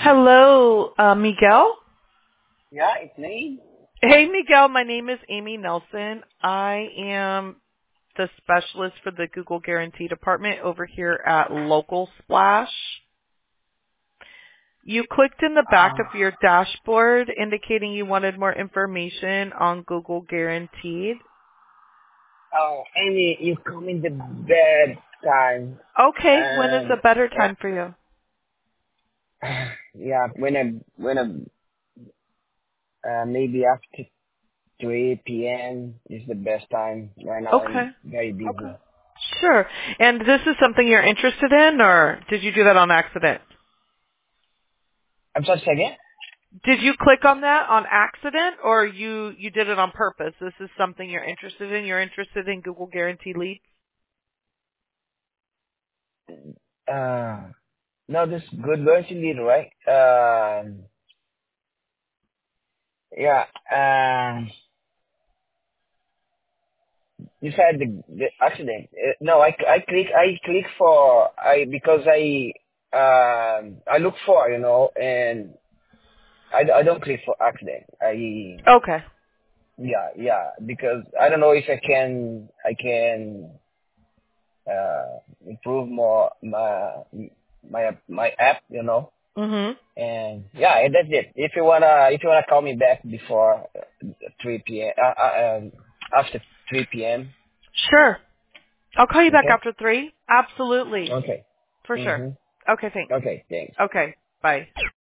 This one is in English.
Hello, Miguel. Yeah, it's me. Hey, Miguel. My name is Amy Nelson. I am the specialist for the Google Guarantee Department over here at Local Splash. You clicked in the back of your dashboard indicating you wanted more information on Google Guaranteed. Oh, Amy, you come in the bad time. Okay, when is And a better time for you? yeah, maybe after 3 p.m. is the best time. Right now Okay. I'm very busy. Sure. And this is something you're interested in, or did you do that on accident? I'm sorry, say again? Did you click on that on accident, or you did it on purpose? This is something you're interested in? You're interested in Google Guarantee Lead? No, this is good version lead, right? Yeah. You said the accident. No, I click for because I look for and I don't click for accident. Okay. Yeah, because I don't know if I can improve more my app, Mhm. and yeah, and that's it. If you wanna call me back before 3 p.m. After 3 p.m. Sure. I'll call you back Okay. after 3. Absolutely. Okay. For sure. Mhm. Okay, thanks. Okay. Thanks. Okay. Bye.